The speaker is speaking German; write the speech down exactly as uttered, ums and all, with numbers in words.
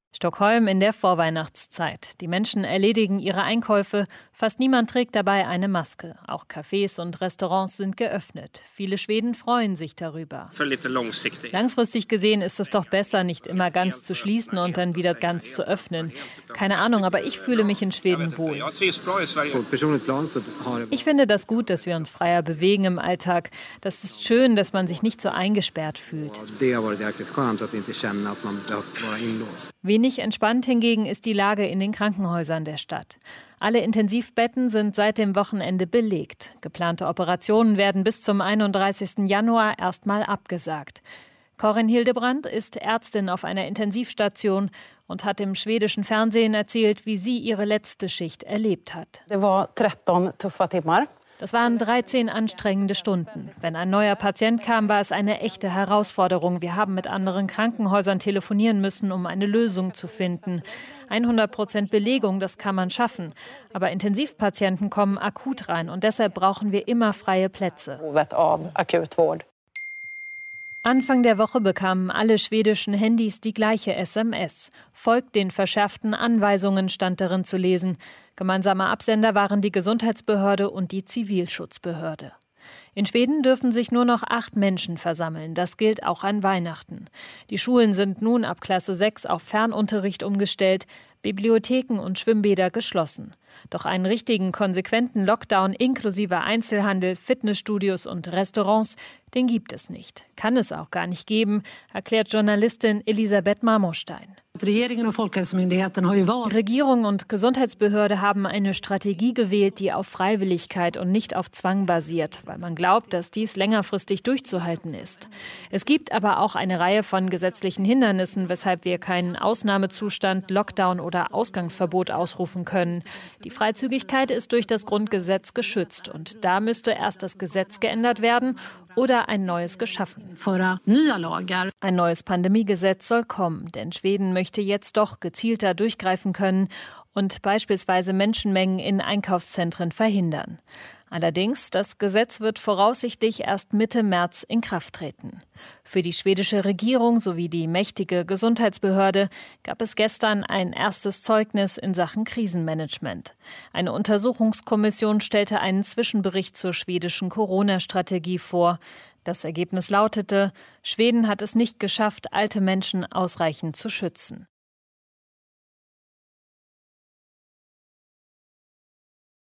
Stockholm in der Vorweihnachtszeit. Die Menschen erledigen ihre Einkäufe. Fast niemand trägt dabei eine Maske. Auch Cafés und Restaurants sind geöffnet. Viele Schweden freuen sich darüber. Langfristig gesehen ist es doch besser, nicht immer ganz zu schließen und dann wieder ganz zu öffnen. Keine Ahnung, aber ich fühle mich in Schweden wohl. Ich finde das gut, dass wir uns freier bewegen im Alltag. Das ist schön, dass man sich nicht so eingesperrt fühlt. Wenig entspannt hingegen ist die Lage in den Krankenhäusern der Stadt. Alle Intensivbetten sind seit dem Wochenende belegt. Geplante Operationen werden bis zum einunddreißigsten Januar erstmal abgesagt. Karin Hildebrand ist Ärztin auf einer Intensivstation und hat im schwedischen Fernsehen erzählt, wie sie ihre letzte Schicht erlebt hat. Das war tretton tuffa timmar. Das waren dreizehn anstrengende Stunden. Wenn ein neuer Patient kam, war es eine echte Herausforderung. Wir haben mit anderen Krankenhäusern telefonieren müssen, um eine Lösung zu finden. hundert Prozent Belegung, das kann man schaffen. Aber Intensivpatienten kommen akut rein und deshalb brauchen wir immer freie Plätze. Anfang der Woche bekamen alle schwedischen Handys die gleiche S M S. Folgt den verschärften Anweisungen, stand darin zu lesen. Gemeinsame Absender waren die Gesundheitsbehörde und die Zivilschutzbehörde. In Schweden dürfen sich nur noch acht Menschen versammeln. Das gilt auch an Weihnachten. Die Schulen sind nun ab Klasse sechs auf Fernunterricht umgestellt, Bibliotheken und Schwimmbäder geschlossen. Doch einen richtigen, konsequenten Lockdown inklusive Einzelhandel, Fitnessstudios und Restaurants, den gibt es nicht. Kann es auch gar nicht geben, erklärt Journalistin Elisabeth Marmorstein. Regierung und Gesundheitsbehörde haben eine Strategie gewählt, die auf Freiwilligkeit und nicht auf Zwang basiert, weil man glaubt, dass dies längerfristig durchzuhalten ist. Es gibt aber auch eine Reihe von gesetzlichen Hindernissen, weshalb wir keinen Ausnahmezustand, Lockdown oder Ausgangsverbot ausrufen können. Die Freizügigkeit ist durch das Grundgesetz geschützt und da müsste erst das Gesetz geändert werden oder ein neues geschaffen. Ein neues Pandemiegesetz soll kommen, denn Schweden möchte jetzt doch gezielter durchgreifen können und beispielsweise Menschenmengen in Einkaufszentren verhindern. Allerdings, das Gesetz wird voraussichtlich erst Mitte März in Kraft treten. Für die schwedische Regierung sowie die mächtige Gesundheitsbehörde gab es gestern ein erstes Zeugnis in Sachen Krisenmanagement. Eine Untersuchungskommission stellte einen Zwischenbericht zur schwedischen Corona-Strategie vor. Das Ergebnis lautete: Schweden hat es nicht geschafft, alte Menschen ausreichend zu schützen.